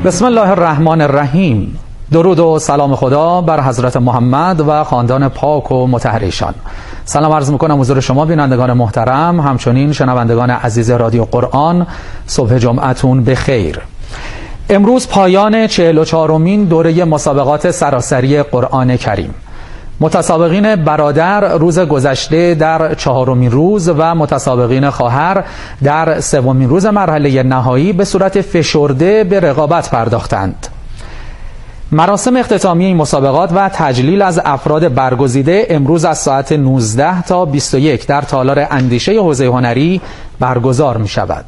بسم الله الرحمن الرحیم. درود و سلام خدا بر حضرت محمد و خاندان پاک و مطهر ایشان. سلام عرض میکنم حضور شما بینندگان محترم، همچنین شنوندگان عزیز رادیو قرآن. صبح جمعتون بخیر. امروز پایان 44مین دوره مسابقات سراسری قرآن کریم. متسابقین برادر روز گذشته در 4مین روز و متسابقین خواهر در 3مین روز مرحله نهایی به صورت فشرده به رقابت پرداختند. مراسم اختتامی این مسابقات و تجلیل از افراد برگزیده امروز از ساعت 19 تا 21 در تالار اندیشه حوزه هنری برگزار می شود.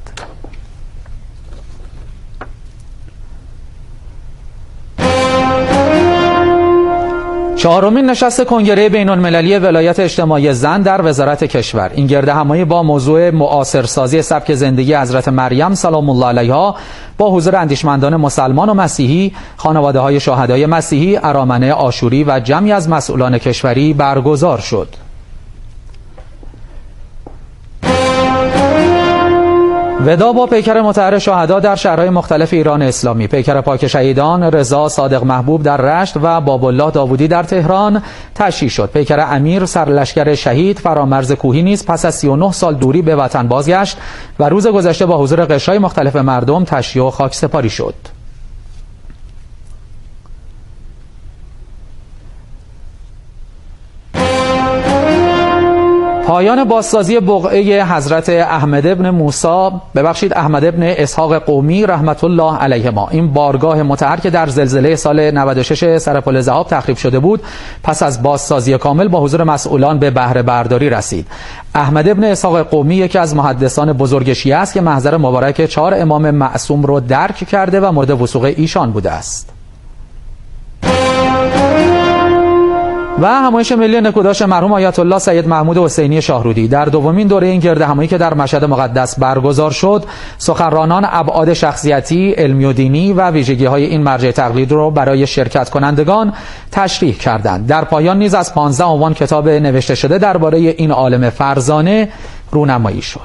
چهارمین نشست کنگره بین‌المللی ولایت اجتماعی زن در وزارت کشور. این گردهمایی با موضوع معاصرسازی سبک زندگی حضرت مریم سلام الله علیها با حضور اندیشمندان مسلمان و مسیحی، خانواده‌های شهدای مسیحی، ارامنه عاشوری و جمعی از مسئولان کشوری برگزار شد. ودا با پیکر مطهر شهدا در شهرهای مختلف ایران اسلامی. پیکر پاک شهیدان رضا صادق محبوب در رشت و بابالله داوودی در تهران تشییع شد. پیکر امیر سرلشکر شهید فرامرز کوهی نیز پس از 39 سال دوری به وطن بازگشت و روز گذشته با حضور قشرهای مختلف مردم تشییع و خاکسپاری شد. پایان بازسازی بقعه حضرت احمد ابن اسحاق قومی رحمت الله علیهما. این بارگاه مطهر که در زلزله سال 96 سرپل ذهاب تخریب شده بود، پس از بازسازی کامل با حضور مسئولان به بهره برداری رسید. احمد ابن اسحاق قومی یکی از محدثان بزرگ شیعه است که محضر مبارک 4 امام معصوم رو درک کرده و مورد وثوق ایشان بوده است. و همایش ملی نکوداش مرحوم آیت الله سید محمود حسینی شاهرودی. در دومین دوره این گردهمایی که در مشهد مقدس برگزار شد، سخنرانان ابعاد شخصیتی، علمی و دینی و ویژگی‌های این مرجع تقلید را برای شرکت کنندگان تشریح کردند. در پایان نیز از 15 عنوان کتاب نوشته شده درباره این عالم فرزانه رونمایی شد.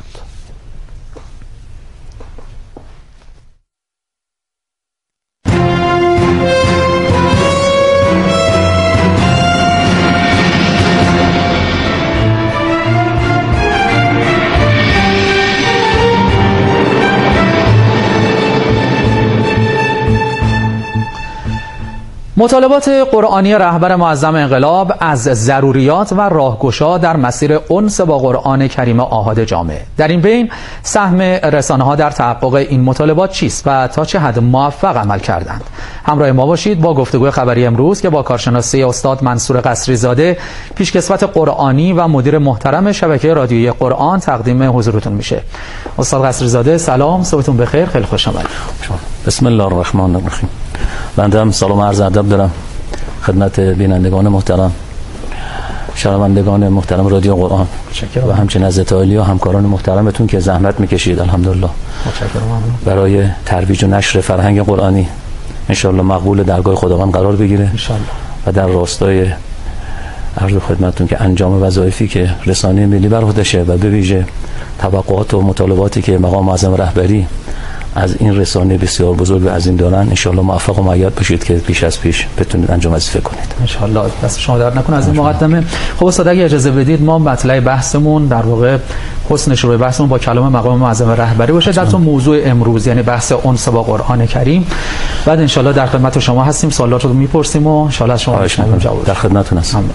مطالبات قرآنی رهبر معظم انقلاب از ضروریات و راهگشا در مسیر انس با قرآن کریم آحاد جامع. در این بین سهم رسانه‌ها در تحقق این مطالبات چیست و تا چه حد موفق عمل کردند؟ همراه ما باشید با گفتگوی خبری امروز که با کارشناسی استاد منصور قصری زاده، پیشکسوت قرآنی و مدیر محترم شبکه رادیویی قرآن تقدیم حضورتون میشه. استاد قصری زاده سلام، صبحتون بخیر، خیلی خوش آمدید. بسم الله الرحمن الرحیم. بنده هم سلام عرض ادب دارم خدمت بینندگان محترم، شنوندگان محترم رادیو قرآن و همچنین حضرت عالی و همکاران محترمتون که زحمت میکشید الحمدلله برای ترویج و نشر فرهنگ قرآنی. انشالله مقبول درگاه خداوند قرار بگیره و در راستای عرض خدمتتون که انجام وظایفی که رسانه ملی بر عهده‌شه و به ویژه توقعات و مطالباتی که مقام معظم رهبری از این رسانه بسیار بزرگ و عظیم دارن، انشالله موفق و مؤید باشید که پیش از پیش بتونید انجام وظیفه کنید. انشالله دست شما درد نکنه. از این مقدمه خب استاد اگه اجازه بدید ما مطلع بحثمون در واقع حسن شروع بحثمون با کلام مقام معظم رهبری باشه در تو موضوع امروز، یعنی بحث انس با قرآن کریم. بعد انشالله در خدمت شما هستیم، سوالات رو میپرسیم و انشالله از شما جواب در خدمتتون هستم.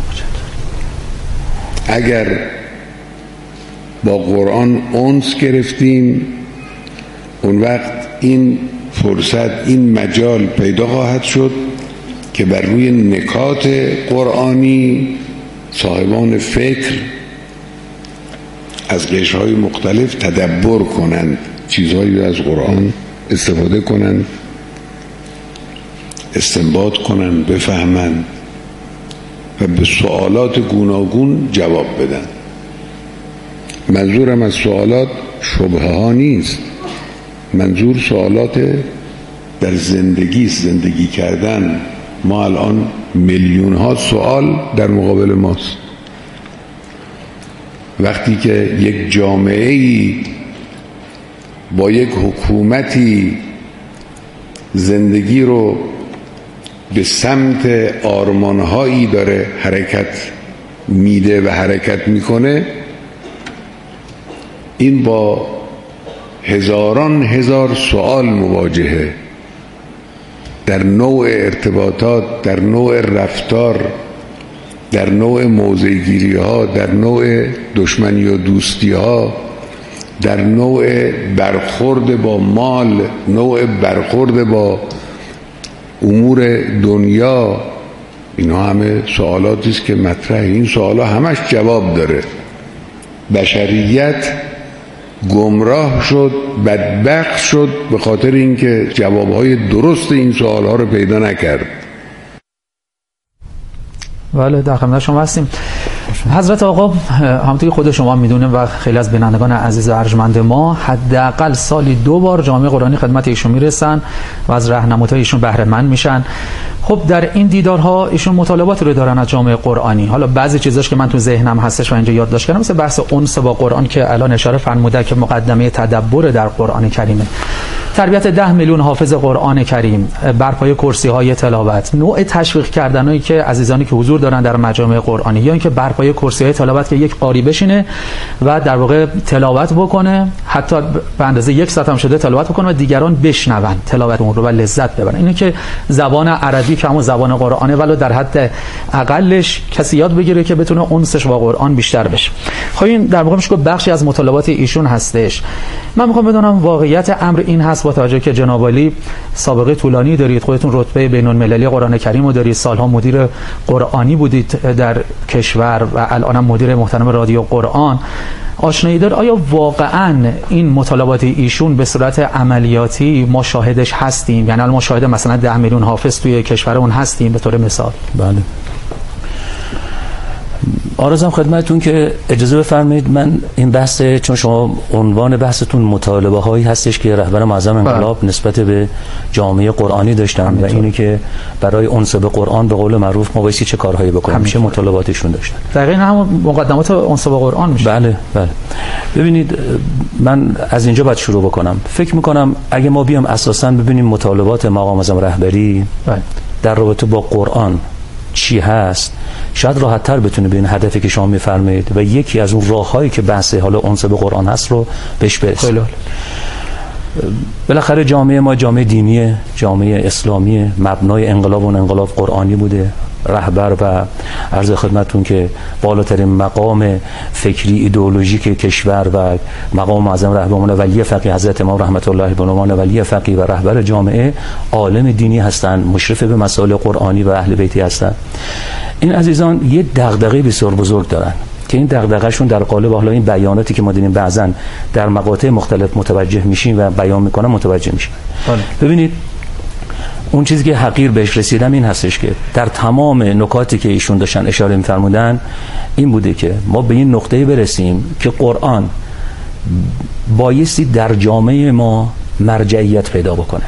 اگر با قرآن انس گرفتیم، اون وقت این فرصت، این مجال پیدا خواهد شد که بر روی نکات قرآنی صاحبان فکر از قشرهای مختلف تدبر کنند، چیزهایی از قرآن استفاده کنند، استنباط کنند، بفهمند و به سوالات گوناگون جواب بدن. منظورم از سوالات شبهه ها نیست، منظور سوالات در زندگی کردن. ما الان میلیون ها سوال در مقابل ماست. وقتی که یک جامعه‌ای با یک حکومتی زندگی رو به سمت آرمانهایی داره حرکت میده و حرکت میکنه، این با هزاران هزار سوال مواجهه در نوع ارتباطات، در نوع رفتار، در نوع موضع‌گیری ها، در نوع دشمنی و دوستی ها، در نوع برخورد با مال، نوع برخورد با امور دنیا. اینا همه سوالاتی است که مطرحه. این سوالا همش جواب داره. بشریت گمراه شد، بدبخت شد به خاطر اینکه جوابهای درست این سوالها رو پیدا نکرد. بله، در خدمت شما هستیم. حضرت آقا همونطور که خود شما میدونیم و خیلی از بینندگان عزیز و ارجمند ما، حداقل سالی 2 بار جامعه قرآنی خدمت ایشون میرسن و از راهنمودهای ایشون بهره مند میشن. خب در این دیدارها ایشون مطالبات رو دارن از جامعه قرآنی. حالا بعضی چیزاش که من تو ذهنم هستش و اینجا یادداشت کردم، مثل بحث انس با قرآن که الان اشاره فرموده که مقدمه تدبر در قرآن کریمه، تربیت 10 میلیون حافظ قرآن کریم، برپای کرسی‌های تلاوت، نوع تشویق کردنایی که عزیزانی که حضور دارن در مجامع قرآنی، یا اینکه برپای کرسی‌های تلاوت که یک قاری بشینه و در واقع تلاوت بکنه، حتی به اندازه 1 ساعت هم شده تلاوت بکنه و دیگران بشنون تلاوت اون رو و لذت ببرن. اینه که زبان عربی که همون زبان قرآنه، ولی در حد اقلش کسی یاد بگیره که بتونه انسش با قرآن بیشتر بشه. خب این در واقع میشه بخشی از مطالبات ایشون هستش. من میخوام بدونم واقعیت امر این هست، با توجه که جناب عالی سابقه طولانی دارید، خودتون رتبه بین‌المللی قرآن کریم رو دارید، سالها مدیر قرآنی بودید در کشور و الانم مدیر محترم رادیو قرآن، آشنایی دار، آیا واقعا این مطالبات ایشون به صورت عملیاتی ما شاهدش هستیم؟ یعنی ما شاهد مثلا 10 میلیون حافظ توی کشورمون هستیم به طور مثال؟ بله. آرزم خدمتتون که اجازه بفرمایید من این بحث، چون شما عنوان بحثتون مطالبه هایی هستش که رهبر معظم انقلاب نسبت به جامعه قرآنی داشتن و اینی که برای انس به قرآن به قول معروف ما بایستی چه کارهایی بکنیم، چه مطالباتشون داشتن. دقیقاً همون مقدمات انس به قرآن میشه. بله بله. ببینید من از اینجا باید شروع بکنم. فکر میکنم اگه ما بیام اساساً ببینیم مطالبات مقام معظم رهبری در رابطه با قرآن چی هست، شاید راحت تر بتونه ببین هدفی که شما میفرمایید و یکی از اون راههایی که بحث حالا انس به قرآن هست رو بهش برسیم. بالاخره جامعه ما جامعه دینیه، جامعه اسلامیه، مبنای انقلاب و انقلاب قرآنی بوده. رهبر و عرض خدمتتون که بالاترین مقام فکری ایدئولوژیک کشور و مقام معظم رهبران ولی فقیه حضرت امام رحمت الله به عنوان ولی فقیه و رهبر جامعه عالم دینی هستند، مشرف به مسائل قرآنی و اهل بیتی هستند. این عزیزان یه دغدغه بسیار بزرگ دارن که این دغدغه‌شون در قالب حالا این بیاناتی که ما دیدیم بعضن در مقاطع مختلف متوجه میشیم و بیان میکنن متوجه میشیم. ببینید اون چیزی که حقیر بهش رسیدم این هستش که در تمام نکاتی که ایشون داشتن اشاره می‌فرمودن این بوده که ما به این نقطه برسیم که قرآن بایستی در جامعه ما مرجعیت پیدا بکنه.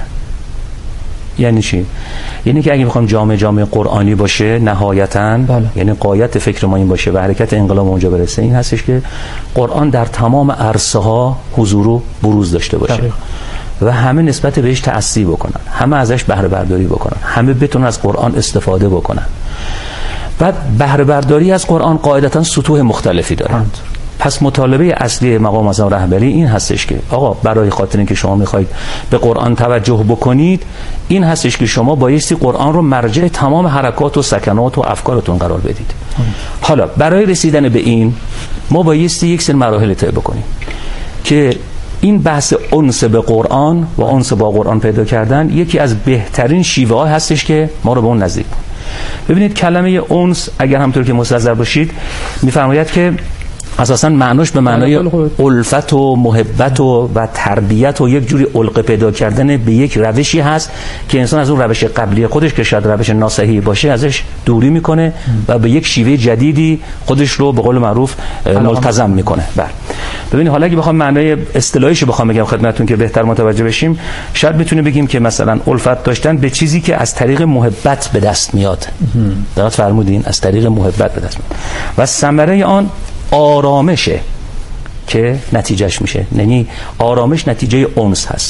یعنی چی؟ یعنی که اگه بخوام جامعه قرآنی باشه نهایتاً یعنی غایت فکر ما این باشه و حرکت انقلاب اونجا برسه، این هستش که قرآن در تمام عرصه ها حضور و بروز داشته باشه و همه نسبت بهش تأسی بکنن، همه ازش بهره برداری بکنن، همه بتونن از قرآن استفاده بکنن. بعد بهره برداری از قرآن قاعدتاً سطوح مختلفی دارند. پس مطالبه اصلی مقام معظم رهبری این هستش که آقا برای خاطر اینکه شما میخواید به قرآن توجه بکنید، این هستش که شما بایستی قرآن رو مرجع تمام حرکات و سکنات و افکارتون قرار بدید. حالا برای رسیدن به این ما بایستی یک سری مراحل طی بکنیم که این بحث انس به قرآن و انس با قرآن پیدا کردن یکی از بهترین شیوه ها هستش که ما رو به اون نزدیک کنه. ببینید کلمه انس اگر همونطور که مستحضر باشید میفرماید که اساساً معناش به معنای الفت و محبت و تربیت و یک جوری علقه پیدا کردن به یک روشی هست که انسان از اون روش قبلی خودش که شاید روش ناصحی باشه ازش دوری میکنه و به یک شیوه جدیدی خودش رو به قول معروف ملتزم میکنه. ببینید حالا اگه بخوام معنای اصطلاحیش بخوام بگم خدمتتون که بهتر متوجه بشیم، شاید بتونیم بگیم که مثلا الفت داشتن به چیزی که از طریق محبت به دست میاد. درست فرمودین، از طریق محبت به دست میاد و ثمره آن آرامشه که نتیجهش میشه. یعنی آرامش نتیجه انس هست.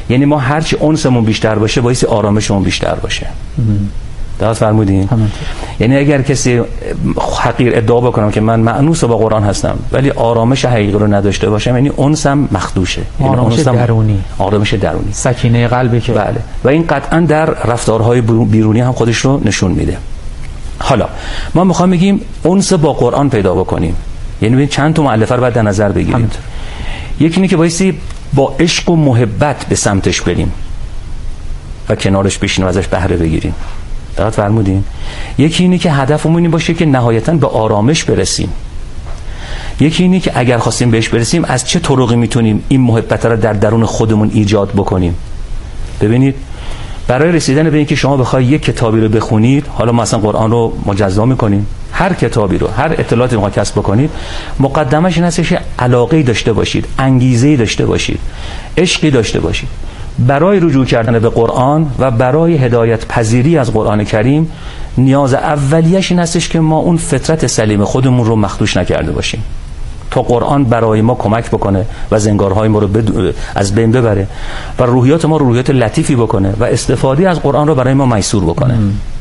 یعنی ما هرچی انسمون بیشتر باشه باعث آرامشمون بیشتر باشه. درست فرمودین؟ یعنی اگر کسی حقیر ادعا بکنم که من مأنوس با قرآن هستم ولی آرامش حقیقی رو نداشته باشم، یعنی انسم مخدوشه. آرامش درونی، آرامش درونی، سکینه قلبی که بله، و این قطعا در رفتارهای بیرونی هم خودش رو نشون میده. حالا ما میخوام بگیم انس با قرآن پیدا بکنیم، یعنی چند تا مؤلفه رو باید در نظر بگیریم. یکی اینه که بایستی با عشق و محبت به سمتش بریم و کنارش بشینیم و ازش بهره بگیریم. درست فرمودین؟ یکی اینه که هدفمون این باشه که نهایتاً به آرامش برسیم. یکی اینه که اگر خواستیم بهش برسیم از چه طرقی میتونیم این محبت رو در درون خودمون ایجاد بکنیم. ببینید برای رسیدن به این که شما بخوای یک کتابی رو بخونید، حالا ما اصلا قرآن رو مجزا میکنیم، هر کتابی رو، هر اطلاعاتی رو کسب بکنید، مقدمش این هستش که علاقه‌ای داشته باشید، انگیزه‌ای داشته باشید، عشقی داشته باشید. برای رجوع کردن به قرآن و برای هدایت پذیری از قرآن کریم نیاز اولیش این هستش که ما اون فطرت سلیم خودمون رو مخدوش نکرده باشیم تا قرآن برای ما کمک بکنه و زنگارهای ما رو از بین ببره و روحیات ما رو روحیات لطیفی بکنه و استفاده از قرآن رو برای ما میسور بکنه.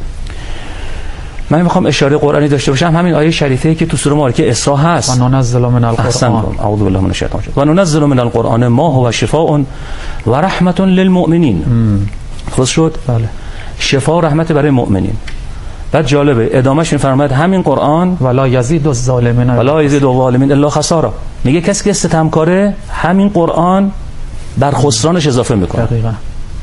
من میخوام اشاره قرآنی داشته باشم، همین آیه شریفه که تو سوره مبارکه اسراء هست، و ننزل من القرآن، اعوذ بالله من الشیطان الرجیم، و ننزل من القرآن ما هو شفاء و رحمت للمؤمنین. درست شد؟ بله. شفا و رحمت برای مؤمنین. بعد جالبه ادامهش میفرماید همین قرآن ولا یزید الظالمین الا خسارا، میگه کسی که ستمکاره همین قرآن بر خسرانش اضافه میکنه. دقیقاً.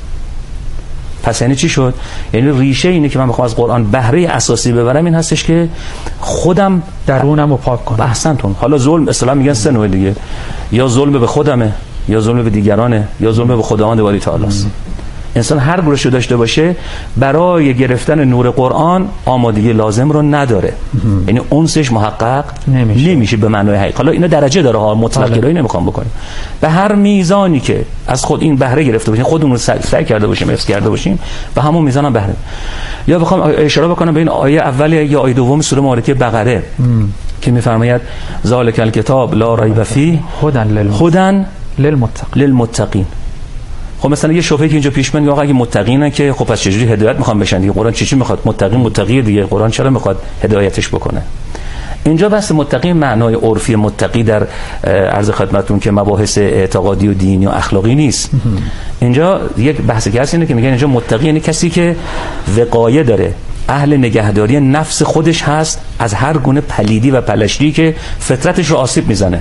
پس یعنی چی شد؟ یعنی ریشه اینه که من میخوام از قرآن بهره اساسی ببرم این هستش که خودم درونم رو پاک کنم. احسنتون. حالا ظلم اصطلاحا میگن سه نوع دیگه، یا ظلم به خودمه، یا ظلم به دیگرانه، یا ظلم به خداوند باری تعالی است. انسان هر گروهش رو داشته باشه برای گرفتن نور قرآن آمادگی لازم رو نداره، یعنی اونسش محقق نمیشه به معنای حقیقی. حالا اینا درجه داره ها، مطلقی نمیخوام بکنیم. به هر میزانی که از خود این بهره گرفته باشیم، خودمون رو سعی کرده باشیم، حفظ کرده باشیم، به همون میزان هم بهره. یا بخوام اشاره بکنم به این آیه اول یا آیه دوم سوره مبارکه بقره که میفرماید ذالک الکتاب لا ریب فیه هدی للمتقین. خب مثلا یه شبهه که اینجا پیش میاد، آقا اگه متقینن که خب پس چجوری هدایت میخوان بشن دیگه؟ قرآن چی میخواد؟ متقی دیگه، قرآن چرا میخواد هدایتش بکنه؟ اینجا بس متقی معنای عرفی متقی در عرض خدمتتون که مباحث اعتقادی و دینی و اخلاقی نیست. اینجا یک بحث که هست اینه که میگن اینجا متقی یعنی کسی که وقایه داره، اهل نگهداری نفس خودش هست از هر گونه پلیدی و پلشتی که فطرتش رو آسیب میزنه.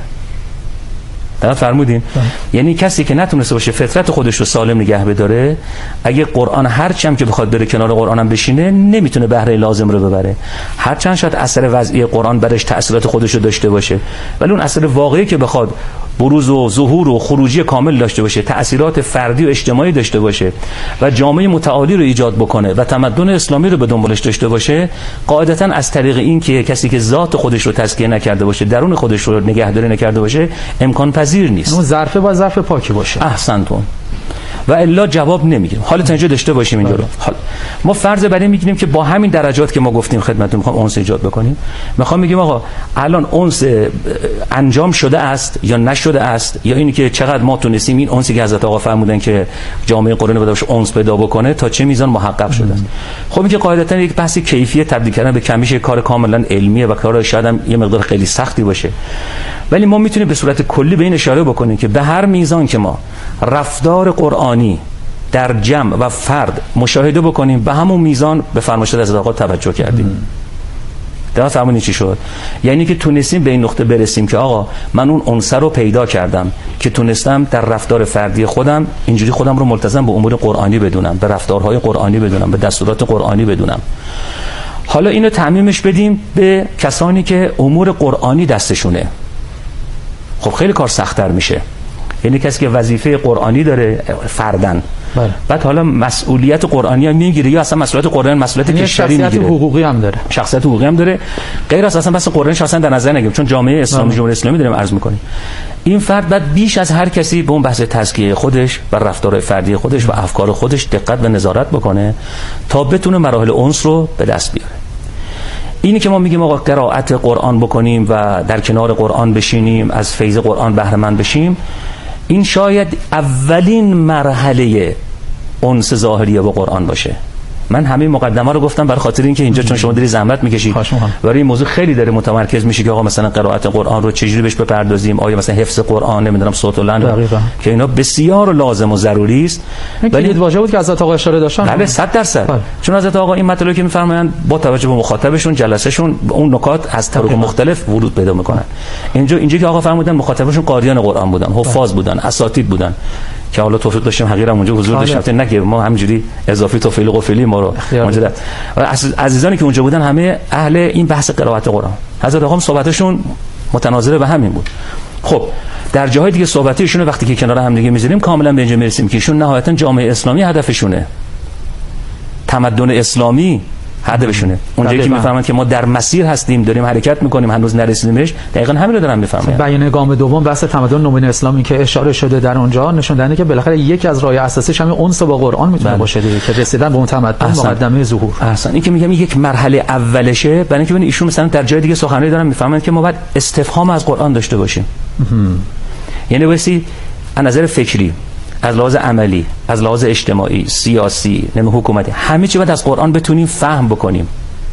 درست فرمودین؟ یعنی کسی که نتونسته باشه فطرت خودش رو سالم نگه بداره، اگه قرآن هرچند که بخواد بره کنار قرآن هم بشینه نمیتونه بهره لازم رو ببره. هرچند شاید اثر وضعی قرآن برش تأثیرات خودش رو داشته باشه، ولی اون اثر واقعی که بخواد بروز و ظهور و خروجی کامل داشته باشه، تأثیرات فردی و اجتماعی داشته باشه و جامعه متعالی رو ایجاد بکنه و تمدن اسلامی رو به دنبالش داشته باشه، قاعدتاً از طریق این که کسی که ذات خودش رو تزکیه نکرده باشه، درون خودش رو نگهداری نکرده باشه، امکان پذیر نیست. اون ظرف با ظرف پاکی باشه. احسنتون. و الا جواب نمیگیریم. حالا تا اینجا داشته باشیم اینجا رو. حالا ما فرض بر این میگیریم که با همین درجات که ما گفتیم خدمتتون میخوام اونس ایجاد بکنیم، میخوام بگیم آقا الان اونس انجام شده است یا نشده است، یا اینی که چقدر ما تونستیم این اونسی که حضرت آقا فرمودن که جامعه قرآنی بداش اونس پیدا بکنه تا چه میزان محقق شده است. خب این که قاعدتا یک بحث کیفیت تبدیل کردن به کمیش کار کاملا علمیه و کار شاید هم یه مقدار خیلی سختی باشه، ولی ما میتونیم به صورت کلی به این اشاره بکنیم که به هر میزان که ما رفتار قرآنی در جمع و فرد مشاهده بکنیم، به همون میزان به فرمایش از آقا توجه کردیم. درست فهمونی چی شد؟ یعنی که تونستیم به این نقطه برسیم که آقا من اون عنصر رو پیدا کردم که تونستم در رفتار فردی خودم اینجوری خودم رو ملتزم به امور قرآنی بدونم، به رفتارهای قرآنی بدونم، به دستورات قرآنی بدونم. حالا اینو تعمیمش بدیم به کسانی که امور قرآنی دستشونه. خب خیلی کار سخت‌تر میشه. یعنی کسی که وظیفه قرآنی داره فردن، بعد حالا مسئولیت قرآنی هم میگیره، یا اصلا مسئولیت قرآنی مسئولیت کشوری میگیره، شخصیت حقوقی هم داره، شخصیت حقوقی هم داره، غیر از اصلا بس قرآنی شخصا در نظر نگیریم، چون جامعه اسلامی جمهوری اسلامی داریم عرض میکنیم. این فرد بعد بیش از هر کسی به اون بحث تزکیه خودش و رفتار فردی خودش و افکار خودش دقت و نظارت بکنه تا بتونه مراحل انس رو به دست بیاره. اینی که ما میگیم آقا قرائت قرآن بکنیم و در کنار قرآن بشینیم، از فیض قرآن بهره مند بشیم، این شاید اولین مرحله انس ظاهریه با قرآن باشه. من همه مقدمه رو گفتم برای خاطر اینکه اینجا چون شما داری زحمت میکشید برای این موضوع خیلی داره متمرکز میشه که آقا مثلا قرائت قرآن رو چجوری بهش بپردازیم، آیا مثلا حفظ قرآن نمیدونم صوت و لحن که اینا بسیار لازم و ضروری است. ولی واژه بود که حضرت آقا اشاره داشتن. بله 100%. چون حضرت آقا این مطلبی که میفرمایند با توجه به مخاطبشون جلسهشون اون نکات از طرق مختلف ورود پیدا میکنن. اینجا که آقا فرمودن مخاطبشون قاریان قرآن بودن، حفاظ بودن، اساتید بودن که حالا توفیق داشتیم حقیقتا اونجا حضور داشتیم، نه که ما همینجوری اضافی توفیق قفلی ما رو اونجا عزیزانی که اونجا بودن همه اهل این بحث قرائت قرآن. حضرت آقا صحبتشون متناظر به همین بود. خب در جاهای دیگه صحبتشون وقتی که کنار هم دیگه میذاریم کاملا به اینجا میرسیم که ایشون نهایتا جامعه اسلامی هدفشونه، تمدن اسلامی هدفشونه. اونجایی که میفهمن که ما در مسیر هستیم، داریم حرکت میکنیم، هنوز نرسیدیمش، دقیقاً همین رو دارن میفهمن. بیان گام دوم بحث تمدن نوین اسلامی که اشاره شده در اونجا نشون دهنده که بالاخره یکی از راه اساسیش همین انس با قرآن میتونه باشه دیگه که رسیدن به اون تمدن مقدمه ظهور. احسن. این که میگم یک مرحله اولشه، برای اینکه ببین ایشون مثلا در جای دیگه سخنرانی دارن میفهمن که ما باید استفهام از قرآن داشته باشیم. یعنی واسه از نظر فکری، از لحاظ عملی، از لحاظ اجتماعی، سیاسی، حکومتی، همه چی باید از قرآن بتونیم فهم بکنیم.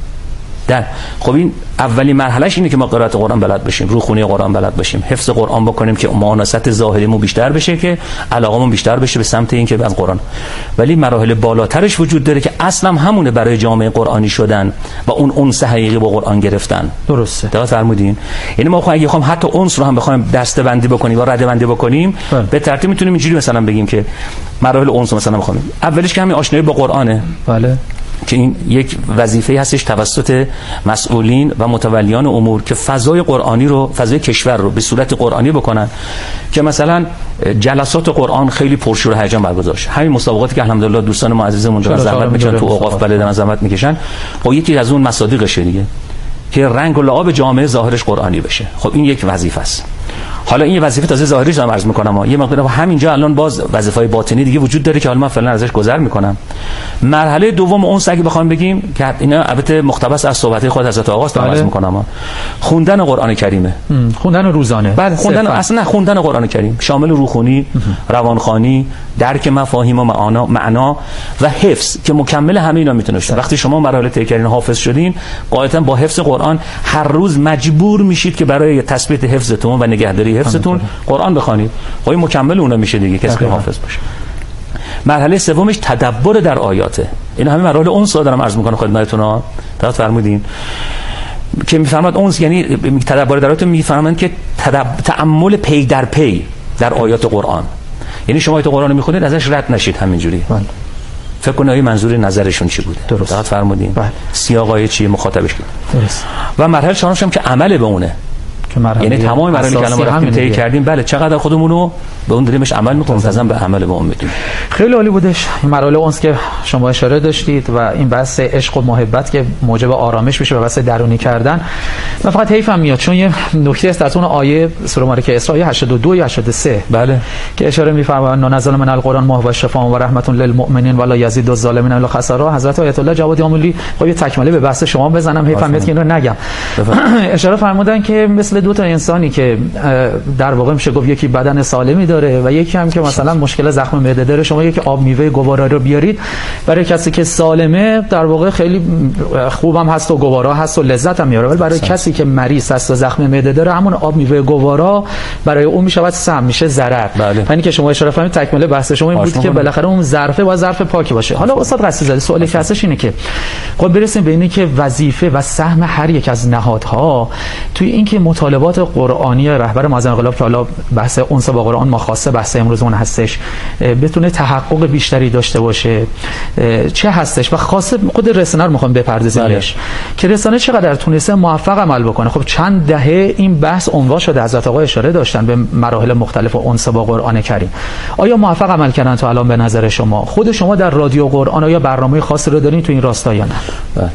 خب این اولی مرحلهش اینه که ما قرائت قرآن بلد بشیم، روخونی قرآن بلد باشیم، حفظ قرآن بکنیم که مؤانست ظاهریمون بیشتر بشه، که علاقمون بیشتر بشه به سمت این که از قرآن. ولی مراحل بالاترش وجود داره که اصلا همونه برای جامعه قرآنی شدن و اون انس حقیقی با قرآن گرفتن. درسته. درست فرمودین. یعنی ما اگه بخوایم حتی انس رو هم بخوایم دسته بندی بکنیم و رده بندی بکنیم، به ترتیب میتونیم اینجوری مثلا بگیم که مراحل انس مثلا بخوایم اولیش که همین آشنایی با قرآنه. بله. که این یک وظیفه هستش توسط مسئولین و متولیان امور که فضای قرآنی رو، فضای کشور رو به صورت قرآنی بکنن، که مثلا جلسات قرآن خیلی پرشور و هیجان برگزار شه. همین مسابقاتی که الحمدلله دوستان ما عزیزمون دارن زحمت میکشن تو اوقاف بلد زحمت میکشن، خب یکی از اون مصادیقشه دیگه که رنگ و لعاب جامعه ظاهرش قرآنی بشه. خب این یک وظیفه است. حالا این وظیفه تازه ظاهریش رو عرض میکنم، یه مقدار همینجا الان باز وظیفه‌های باطنی دیگه وجود داره که حالا من فعلا ازش گذر میکنم. مرحله دوم اون اگه بخوام بگیم که اینا البته مقتبس از صحبت خود حضرت آقا است عرض میکنم، خوندن قرآن کریمه، خوندن روزانه. بعد خوندن اصلا خوندن قرآن کریم شامل روخونی، روانخوانی، درک مفاهیم و معنا و حفظ که مکمل همه اینا میتونه باشه. وقتی شما مراحل طی کردین حافظ شدین، قاعدتا با حفظ قرآن هر روز مجبور میشید که برای تثبیت حفظتون و نگهداری حفظتون قرآن بخونید. خب این مکمل اونم میشه دیگه کسی که حافظ باشه. مرحله سومش تدبر در آیاته. این همه مراحل انس رو دارم عرض میکنم خدمتتون ها. درست فرمودین که میفرماد انس یعنی تدبر در آیات، میفرمایند که تأمل پی در پی در آیات قرآن. یعنی شما آیات قرآن رو میخونید ازش رد نشید همینجوری. فکر کنید منظور نظرشون چی بوده. درست فرمودین. سیاقای چیه، مخاطبش کی. درست. و مرحله چهارمش هم که عمل به اونه. یعنی تمام مراحلی که الان ما طی کردیم، بله چقدر خودمون رو به اون دریمش عمل می‌کنیم، منتظم به عمل به اون میدیم. خیلی عالی بودش این مراحل اونس که شما اشاره داشتید و این بحث عشق و محبت که موجب آرامش بشه و بحث درونی کردن. من فقط حیفم میاد چون یه نکته است در اون آیه سوره مارکه اسراء 82 یا 83 بله که اشاره می‌فرمایند ننزل من القرآن ما هو شفاء و رحمت للمؤمنین ولا یزید الظالمین الا خسارا. حضرت آیت الله جواد آملی خب یه تکمله به بحث شما بزنم، حیفم میاد که اینو نگم. اشاره فرمودن که مثل دو تا انسانی که در واقع میشه گفت یکی بدن سالمی داره و یکی هم که مثلا مشکل زخم معده داره، شما یکی آب میوه گوارا رو بیارید برای کسی که سالمه در واقع خیلی خوبم هست و گوارا هست و لذت هم میاره، ولی برای کسی که مریض هست و زخم معده داره همون آب میوه گوارا برای اون میشود سم، میشه ضرر. یعنی که شما اشاره فرمودید تکمله بحث شما این بود که بالاخره اون ظرفه با ظرف پاکی باشه. حالا استاد رسیزاده سوالی که هستش اینه که خب برسیم به اینه که وظیفه و سهم هر یک از نهادها توی اینکه مطالبات قرآنی رهبر معظم انقلاب که حالا بحث انس با قرآن ما خاصه بحث امروزمون هستش بتونه تحقق بیشتری داشته باشه چه هستش و خاصه خود رسانه رو میخوام بپردازیمش که رسانه چقدر تونسته موفق عمل بکنه. خب چند دهه این بحث عنوان شده، حضرت آقا اشاره داشتن به مراحل مختلف انس با قرآن کریم. آیا موفق عمل کردن تا الان به نظر شما؟ خود شما در رادیو قرآن آیا برنامه خاصی رو دارین تو این راستا یا نه؟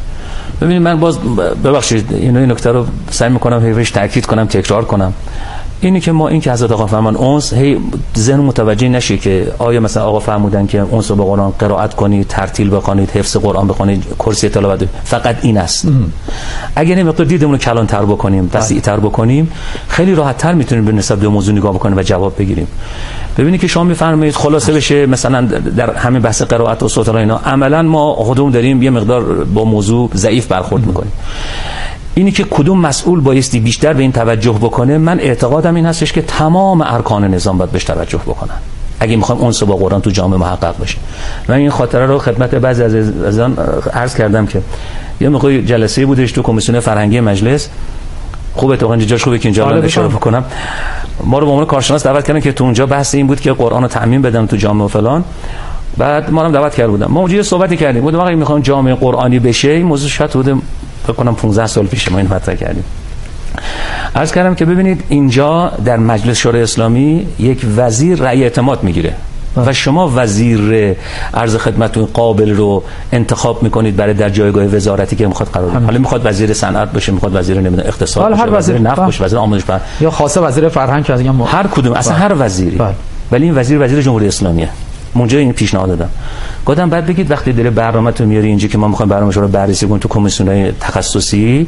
ببینید من باز ببخشید این نکته رو سعی میکنم هیچ تاکید کنم، تکرار کنم. اینی که ما این که حضرت آقا فرمان اونس هی ذهن متوجه نشه که آیا مثلا آقا فرمودن که اونس رو به قرآن قرائت کنید، ترتیل بخونید، حفظ قرآن بخونید، کرسی تلاوت، فقط این است. اگه این مقدار دیدمون رو کلان‌تر بکنیم، وسیع‌تر بکنیم، خیلی راحت‌تر میتونیم به نسبت به موضوع نگاه بکنیم و جواب بگیریم. ببینید که شما میفرمایید خلاصه بشه مثلا در همین بحث قرائت و صوت اینا عملاً ما خودمون داریم یه مقدار با موضوع ضعیف برخورد میکنیم. اینی که کدوم مسئول بایستی بیشتر به این توجه بکنه، من اعتقادم این هستش که تمام ارکان نظام باید بهش توجه بکنن اگه میخوایم اونس با قرآن تو جامعه محقق بشه. من این خاطره رو خدمت بعضی از عزیزان عرض کردم که یه موقع جلسه بودش تو کمیسیون فرهنگی مجلس، خوبه تو اونجا جاش خوبه که اینجا الان اشاره بکنم، ما رو به عنوان کارشناس دعوت کردن که تو اونجا بحث این بود که قرآن رو تعمیم بدن تو جامعه و فلان. بعد ما هم دعوت کرده بودم، ما اونجا صحبتی کردیم، گفتم اگه میخوام جامعه قرآنی بشه، این موضوع شاید بودم بکنم 15 سال پیش ما این مطرح کردیم. عرض کردم که ببینید اینجا در مجلس شورای اسلامی یک وزیر رأی اعتماد میگیره و شما وزیر عرض خدمتتون قابل رو انتخاب میکنید برای در جایگاه وزارتی که میخواد قرار بگیره. حالا میخواد وزیر صنعت باشه، میخواد وزیر اقتصاد باشه، وزیر نفت باشه، وزیر آموزش فرهنگ، یا خاصه وزیر فرهنگ که هر کدوم اصلا هر وزیری. ولی این وزیر جمهوری اسلامیه. اونجا این پیشنهاد دادم، گفتم بعد بگید وقتی داره برنامه‌تون میاری اینجا که ما میخوایم برنامه‌شو رو بررسی کنیم تو کمیسیون‌های تخصصی،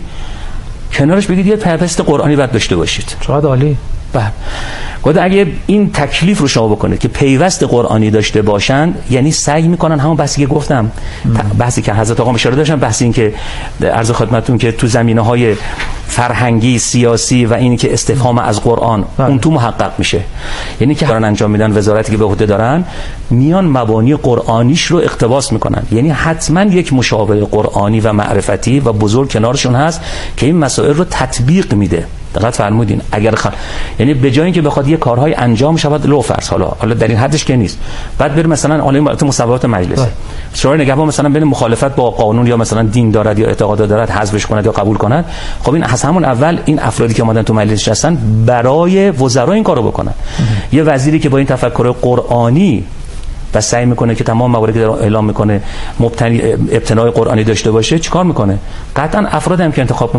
کنارش بگید یه پیوست قرآنی باید داشته باشید. چقدر عالی. بله. گفتم اگه این تکلیف رو شما بکنید که پیوست قرآنی داشته باشن، یعنی سعی میکنن همون بحثی که گفتم، بحثی که حضرت آقا اشاره داشتن، بحثی این که عرض خدمتتون که تو زمینه‌های فرهنگی، سیاسی و اینی که استفهام از قرآن اون تو محقق میشه، یعنی که دارن انجام میدن، وزارتی که به عهده دارن میان مبانی قرآنیش رو اقتباس میکنن، یعنی حتما یک مشاور قرآنی و معرفتی و بزرگ کنارشون هست که این مسائل رو تطبیق میده. دقت فرمودین؟ اگر یعنی به جای اینکه بخواد یه کارهای انجام شود لو فرض، حالا در این حدش که نیست، بعد بره مثلا عالم مصوبات مجلس شورای نگهبان مثلا بین مخالفت با قانون یا مثلا دین دارد یا اعتقاد دارد حذفش کند یا قبول کند، خب این از همون اول این افرادی که اومدن تو مجلس هستن برای وزرا این کارو بکنن. یه وزیری که با این تفکر قرآنی و سعی میکنه که تمام مواردی که اعلام میکنه مبتنی ابتنای قرآنی داشته باشه، چیکار میکنه؟ قطعا افرادی هم که انتخاب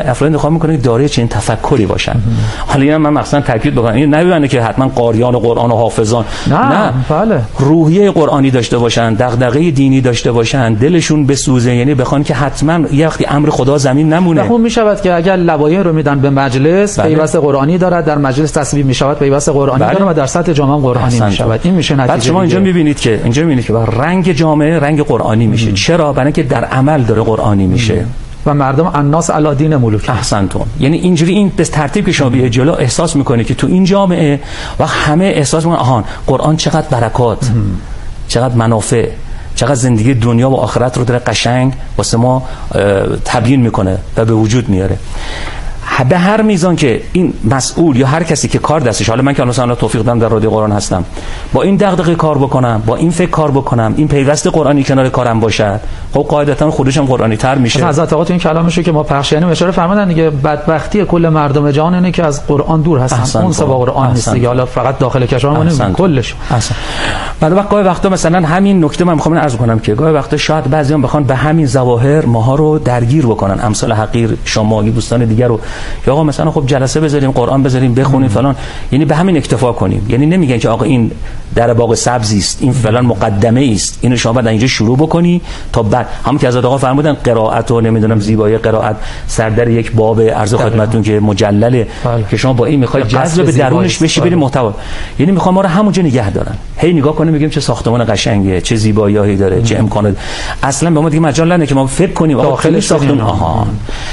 میکنه دارای چنین تفکری باشن. حالا اینا من مثلا تاکید بکنم، این نمیونه که حتما قاریان قرآن و حافظان، نه بله، روحیه قرآنی داشته باشن، دغدغه دینی داشته باشن، دلشون بسوزه، یعنی بخوان که حتما یه وقتی امر خدا زمین نمونه. خوب میشود که اگر لوایح رو میدن به مجلس، پیوست قرآنی دارد، در مجلس تصویب میشود پیوست قرآنی داره و در سطح جامعه قرآنی میشود. این میشه نتیجه. بعد شما اینجا میبینید که رنگ جامعه رنگ قرآنی میشه. چرا؟ برای اینکه در عمل داره قرآنی میشه و مردم الناس علی دین ملوک. احسنتون. یعنی اینجوری این به ترتیب که شما بیاید جلو احساس میکنه که تو این جامعه و همه احساس میکنن آهان قرآن چقدر برکات، چقدر منافع، چقدر زندگی دنیا و آخرت رو داره قشنگ واسه ما تبیین میکنه و به وجود میاره. به هر میزان که این مسئول یا هر کسی که کار دستش، حالا من که مثلا توفیق دادم در رادیو قرآن هستم، با این دغدغه کار بکنم، با این فکر کار بکنم، این پیوست قرآنی کنار کارم باشد، خب قاعدتا خودش هم قرآنی تر میشه. حضرت آقا تو این کلامشو که ما پخش کردیم اشاره فرمودن دیگه، بدبختی کل مردم جهان اینه که از قرآن دور هستن، اون سبا قرآن نیست دیگه، حالا فقط داخل کشور ما نمیگیم کلش. بعد گاهی وقتا مثلا همین نکته من میخوام عرض کنم که گاهی وقتا شاید بعضیان بخوان به همین ظواهر ماها رو درگیر بکنن، امثال حقیر شما دوستان دیگر رو، یا آقا مثلا خب جلسه بذاریم، قرآن بذاریم، بخونیم فلان، یعنی به همین اکتفا کنیم. یعنی نمیگن که آقا این در باغ سبزی است، این فلان مقدمه است، اینو شما بعد اینجا شروع بکنی تا بعد همون که حضرت آقا فرمودن قرائت و نمیدونم زیبایی قرائت سردر یک باب عرض خدمتتون که مجلله که شما با این میخواید جذب به درونش بشی بریم محتوا، یعنی میخوام ما رو همونجا نگه دارن، هی نگاه کنیم میگیم چه ساختمان قشنگه، چه زیبایی‌هایی داره، چه امکانات، اصلا به ما دیگه مجال نده که ما فکر کنیم داخل ساختمان.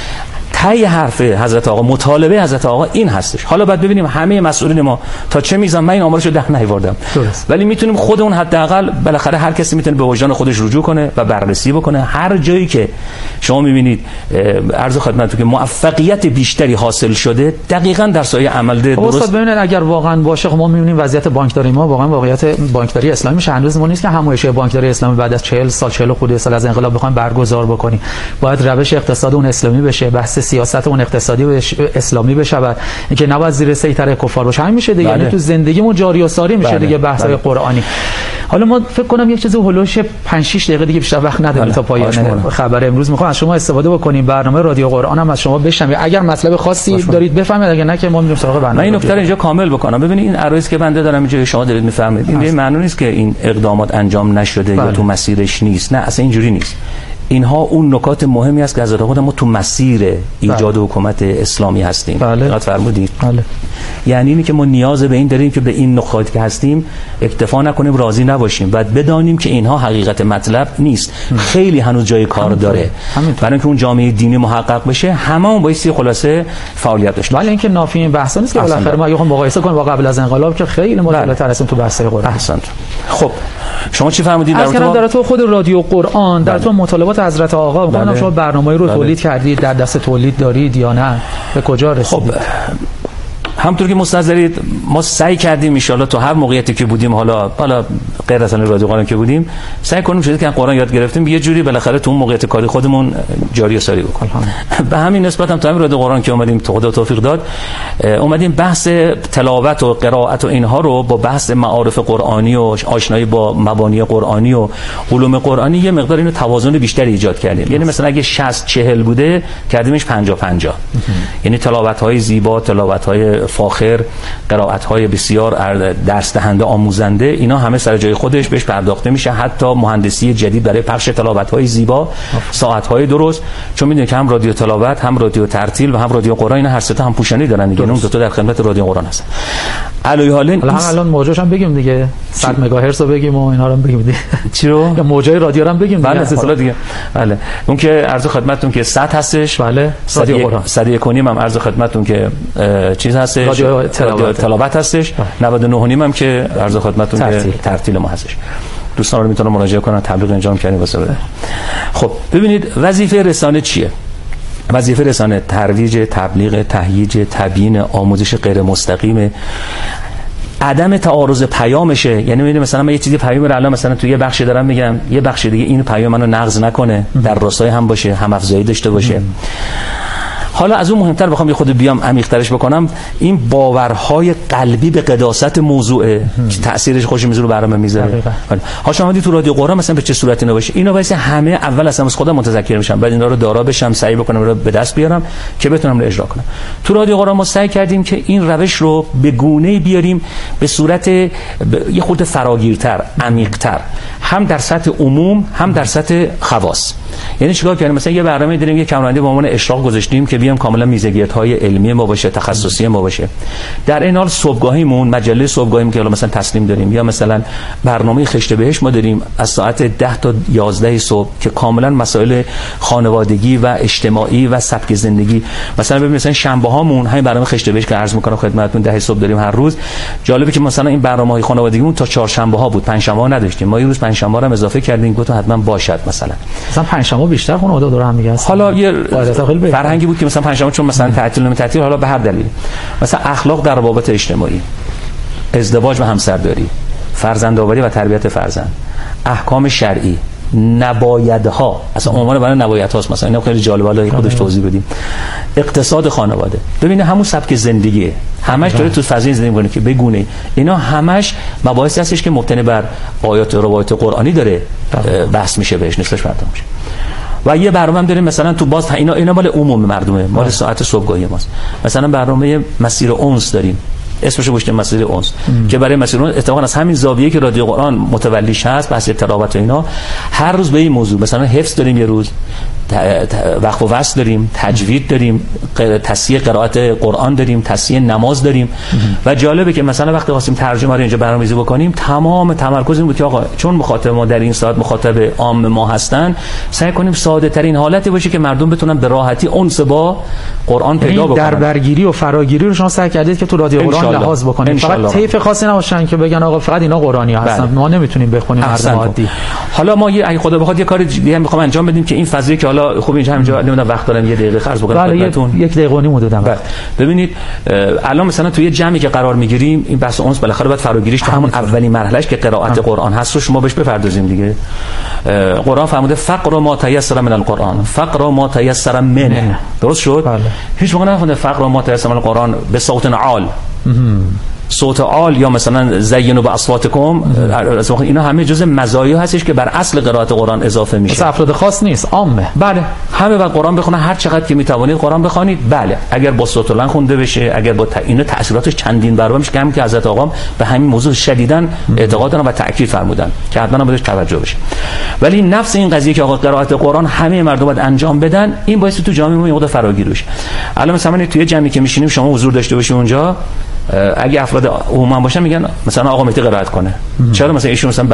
تای حرف حضرت آقا، مطالبه حضرت آقا این هستش. حالا بعد ببینیم همه مسئولین ما تا چه میزان، من این آمارشو ده نیاوردم، ولی میتونیم خودمون حداقل بالاخره هر کسی میتونه به وجدان خودش رجوع کنه و بررسی بکنه. هر جایی که شما میبینید عرض خدمتتون که موفقیت بیشتری حاصل شده، دقیقاً در سایه عمل درست. استاد ببینید اگر واقعا باشه، خب ما میبینیم وضعیت بانکداری ما واقعا واقعیت بانکداری اسلامی میشه، هنوز ما نیست که همایش بانکداری اسلامی بعد از 40 سال 40 خورده سال از انقلاب بخوایم برگزار بکنیم. باید روش اقتصاد اون اسلامی بشه، بحث سیاست اون اقتصادی و اسلامی بشود، اینکه نباید زیر سیطره کفار باشه. همین میشه دیگه، یعنی تو زندگیمون جاری و ساری میشه دیگه بحث‌های قرآنی. حالا ما فکر کنم یک چیزی هولوش 5-6 دقیقه دیگه بیشتر وقت نداریم تا پایان خبر امروز. میخوام از شما استفاده بکنیم، برنامه رادیو قرآن هم از شما بشنویم، اگر مطلب خاصی دارید بفهمید، اگر نه که ما میریم سراغ برنامه. من این نکته رو اینجا کامل بکنم. ببینید این عرایض که بنده دارم اینجا شما دارید میفهمید، این به معنی نیست که این اقدامات انجام نشده یا تو مسیرش نیست، نه اصلا اینجوری نیست. اینها اون نکات مهمی است که از خود ما تو مسیر ایجاد حکومت اسلامی هستیم. دقت فرمودید؟ یعنی اینی که ما نیاز به این داریم که به این نکاتی که هستیم اکتفا نکنیم، راضی نباشیم و بدانیم که اینها حقیقت مطلب نیست. خیلی هنوز جای کار داره. برای اینکه اون جامعه دینی محقق بشه هممون بایستی خلاصه فعالیت داشته. ولی اینکه نافی این بحث نیست که بالاخره ما اگه مقایسه کنیم با قبل از انقلاب که خیلی مطالعه هستیم تو بحث‌های قرآن. احسنت. خب شما چی فرمودید در تو خود رادیو قرآن، در تو مطالبات حضرت آقا، می‌گم شما برنامه‌ای رو تولید کردید، در دست تولید دارید یا نه؟ به کجا رسیدید؟ خب همونطور که مستحضرید ما سعی کردیم ان شاءالله تو هر موقعیتی که بودیم، حالا غیر از رادیو قرآن که بودیم، سعی کنیم شده که قرآن یاد گرفتیم یه جوری بالاخره تو اون موقعیت کاری خودمون جاری و ساری بکنیم. به همین نسبت هم تو همین رادیو قرآن که اومدیم، تو خدا توفیق داد، اومدیم بحث تلاوت و قرائت و اینها رو با بحث معارف قرآنی و آشنایی با مبانی قرآنی و علوم قرآنی یه مقدار اینو توازن بیشتری ایجاد کردیم. یعنی مثلا اگه 60-40 بوده کردیمش 50-50. یعنی تلاوت‌های زیبا، تلاوت‌های فاخر، قرائت‌های بسیار درس دهنده، آموزنده، اینا همه سر جای خودش بهش پرداخته میشه. حتی مهندسی جدید برای پخش تلاوت‌های زیبا، ساعت‌های درست، چون میدونید که هم رادیو تلاوت، هم رادیو ترتیل و هم رادیو قرآن، اینا هر سه تا هم پوشانی دارن دیگه. اون دو تا در خدمت رادیو قرآن هستن. علی حالین الان موجش هم بگیم دیگه، 100 مگاهرتز رو بگیم و اینا رو هم بگیم دیگه. چی رو؟ موجای رادیو رو هم بگیم دیگه. بله دیگه. بله. اون که عرض خدمتتون که 100 هستش. بله. رادیو قرآن 101.5 هم عرض خدمتتون که چیز هستش، رادیو تلاوت هستش. 99.5 هم که عرض خدمتتون که ترتیل ما هستش. دوستان رو میتونن مراجعه کنن، تبلیغ انجام کنیم واسه بده. خب ببینید وظیفه رسانه چیه؟ وظیفه رسانه ترویج، تبلیغ، تهییج، تبیین، آموزش غیر مستقیم، عدم تعارض پیامشه. یعنی میبینید مثلا من یه چیزی پیام رو الان مثلا تو یه بخشی دارم میگم، یه بخش دیگه این پیام منو نقض نکنه، در راستای هم باشه، هم افزایی داشته باشه. حالا از اون مهمتر بخوام یه خود بیام عمیق‌ترش بکنم، این باورهای قلبی به قداست موضوعه که تأثیرش خوش میذاره برام میذاره. ها شما دیدید تو رادیو قرآن مثلا به چه صورتی اینا باشه، اینا واسه همه اول اصلا از خودم متذکر میشم، بعد اینا رو دارا بشم، سعی بکنم رو به دست بیارم که بتونم رو اجرا کنم. تو رادیو قرآن ما سعی کردیم که این روش رو به گونه‌ای بیاریم به صورت یه خورده فراگیرتر، عمیق‌تر، هم در سطح عموم هم در سطح خواص. یعنی چیکار کردیم؟ مثلا یه برنامه داریم، یه کمرنده به عنوان اشراق گذاشتیم که بیام کاملا میزگیت‌های علمی ما باشه، تخصصی ما باشه. در این حال صبحگاهیمون، مجله صبحگاهیم که مثلا تسلیم داریم، یا مثلا برنامه خشت بهشت ما داریم از ساعت 10 تا 11 صبح که کاملا مسائل خانوادگی و اجتماعی و سبک زندگی. مثلا ببین مثلا شنبه هامون همین برنامه خشت بهشت که عرض می‌کنم خدمتتون 10 صبح داریم هر روز. جالبه که مثلا این برنامه‌های خانوادگیمون تا چهارشنبه ها بود، پنجشنبه ها نداشتیم. ما یه روز پنجشنبه رو هم اضافه کردیم، گفتم حتما باشد. مثلا پنجشنبه بیشتر خانواده دور هم میگن. حالا یه فرهنگی بود که مثلا پنجشنبه چون مثلا تعطیل حالا به هر دلیل، مثلا اخلاق در روابط اجتماعی، ازدواج و همسرداری، فرزندآوری و تربیت فرزند، احکام شرعی، نبایدها، اصلا عنوان برای نبایدهاست، مثلا اینا خیلی جالبه، حالا خودش توضیح بدیم. اقتصاد خانواده، ببینید همون سبک زندگیه، همش داره تو فضای زندگی می‌کنه که بگونه اینا همش مباحثی هستش که مبتنی بر آیات و روایت قرآنی داره بحث میشه، بهش نسبت پرداخت میشه. و یه برنامه هم داریم مثلا تو باز اینا مال عموم مردمه، مال ساعت صبحگاهی ماست. مثلا برنامه مسیر اونس داریم، اسمش رو گذاشتیم مسیر اونس، که برای مسیر اونس اتفاقا از همین زاویه که رادیو قرآن متولیش هست، بحث تلاوت و اینا، هر روز به این موضوع، مثلا حفظ داریم یه روز، وقف و وصل داریم، تجوید داریم، تصحیح قرائت قرآن داریم، تصحیح نماز داریم. و جالبه که مثلا وقتی خواستیم ترجمه رو اینجا برنامه‌ریزی بکنیم، تمام تمرکز این بود که آقا چون مخاطب ما در این ساعت مخاطب عام ما هستن، سعی کنیم ساده ترین حالتی باشه که مردم بتونن به راحتی انس با قرآن پیدا بکنن. در برگیری و فراگیری رو شما سعی کردید که تو رادیو قرآن لحاظ بکنید، فقط طیف خاصی نباشن که بگن آقا فقط اینا قرآنی هستن، ما نمیتونیم بخونیم مردم عادی. حالا ما اگه خدا بخواد یه کار دیگه هم می‌خوام انجام بدیم که این فضایی که حالا خب اینجا همینجا نمیدونم وقت دارم یه دقیقه خرج بکنم خدمتتون. یک دقیقه و نیم حدوداً. ببینید الان مثلا تو یه جمعی که قرار میگیریم این بحث اونس بالاخره باید فراگیریش تو همون اولین مرحلهش که قرائت قرآن هست رو شما بهش بپردازیم دیگه. قرآن فرموده فقر ما تیسر من القرآن، فقر ما تیسر منه. درست شد؟ هیچ موقع نفهمیده فقر ما تیسر من القرآن به صوت عال، صوت عال یا مثلا زینوا باصواتکم، اینا همه جزء مزایا هستش که بر اصل قرائت قرآن اضافه میشه. مثلا افراد خاص نیست، عامه. بله، همه باید قرآن بخونن، هر چقدر که میتوانید قرآن بخونید. بله، اگر با صوت بلند خونده بشه، اگر با اینا تاثیراتش چندین برابر میشه، که حضرت آقا به همین موضوع شدیداً اعتقاد دارن و تاکید فرمودن که حتما بهش توجه بشه. ولی نفس این قضیه که آقا قرائت قرآن همه مردم باید انجام بدن، این باعث تو جامعه ما یه فراگیر بشه. الان مثلا توی جمعی که میشینیم شما حضور داشته باشید اونجا، اگه افراد عموما باشن میگن مثلا آقا مهدی قرائت کنه، چرا مثلا ایشون مثلا